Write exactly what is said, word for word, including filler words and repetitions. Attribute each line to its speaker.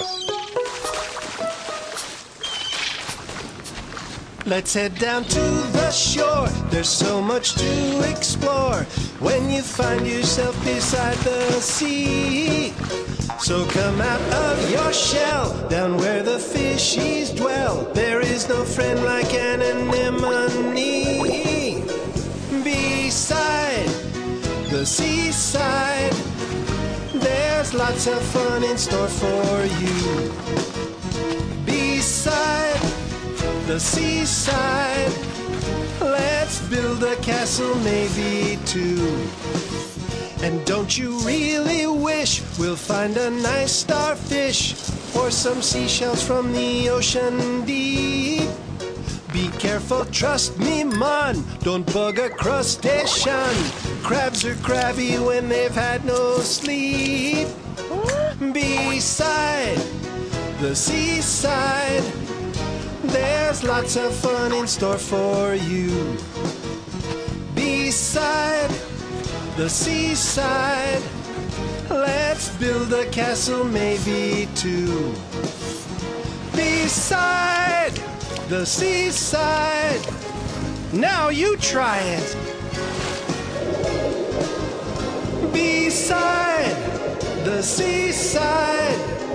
Speaker 1: Let's head down to the shore. There's so much to explore when you find yourself beside the sea. So come out of your shell, down where the fishies dwell. There is no friend like an anemone. Beside the seaside, there's lots of fun in store for you. Beside the seaside, let's build a castle, maybe two. And don't you really wish we'll find a nice starfish or some seashells from the ocean deep? Be careful, trust me, man, don't bug a crustacean. Crabs are crabby when they've had no sleep. Beside the seaside, there's lots of fun in store for you. Beside the seaside, let's build a castle, maybe two. Beside the seaside, now you try it. Beside the seaside,